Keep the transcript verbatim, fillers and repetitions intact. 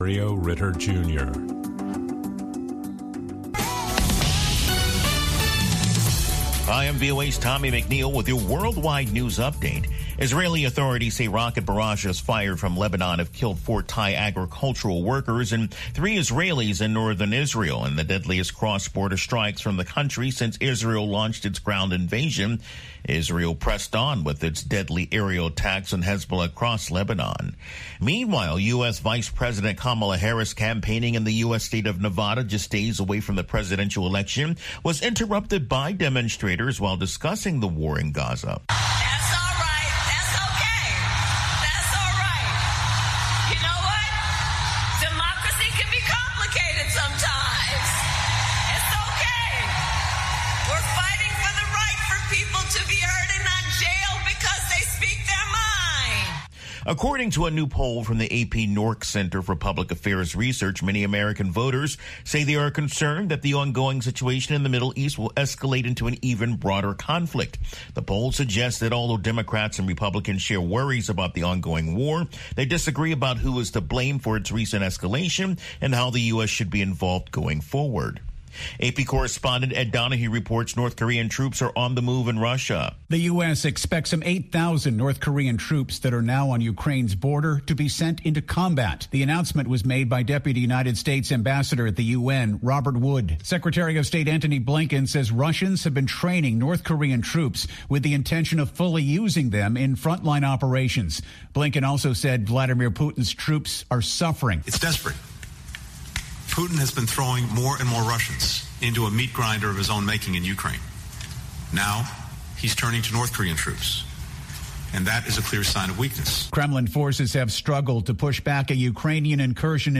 Mario Ritter Junior Hi, I'm V O A's Tommy McNeil with your worldwide news update. Israeli authorities say rocket barrages fired from Lebanon have killed four Thai agricultural workers and three Israelis in northern Israel in the deadliest cross-border strikes from the country since Israel launched its ground invasion. Israel pressed on with its deadly aerial attacks on Hezbollah across Lebanon. Meanwhile, U S. Vice President Kamala Harris, campaigning in the U S state of Nevada just days away from the presidential election, was interrupted by demonstrators while discussing the war in Gaza. That's all right. That's okay. That's all right. You know what? Democracy can be complicated sometimes. It's okay. We're fighting for the right for people to be heard and not jailed because they speak their mind. According to a new poll from the A P Nork Center for Public Affairs Research, many American voters say they are concerned that the ongoing situation in the Middle East will escalate into an even broader conflict. The poll suggests that although Democrats and Republicans share worries about the ongoing war, they disagree about who is to blame for its recent escalation and how the U S should be involved going forward. A P correspondent Ed Donahue reports North Korean troops are on the move in Russia. The U S expects some eight thousand North Korean troops that are now on Ukraine's border to be sent into combat. The announcement was made by Deputy United States Ambassador at the U N, Robert Wood. Secretary of State Antony Blinken says Russians have been training North Korean troops with the intention of fully using them in frontline operations. Blinken also said Vladimir Putin's troops are suffering. It's desperate. Putin has been throwing more and more Russians into a meat grinder of his own making in Ukraine. Now, he's turning to North Korean troops. And that is a clear sign of weakness. Kremlin forces have struggled to push back a Ukrainian incursion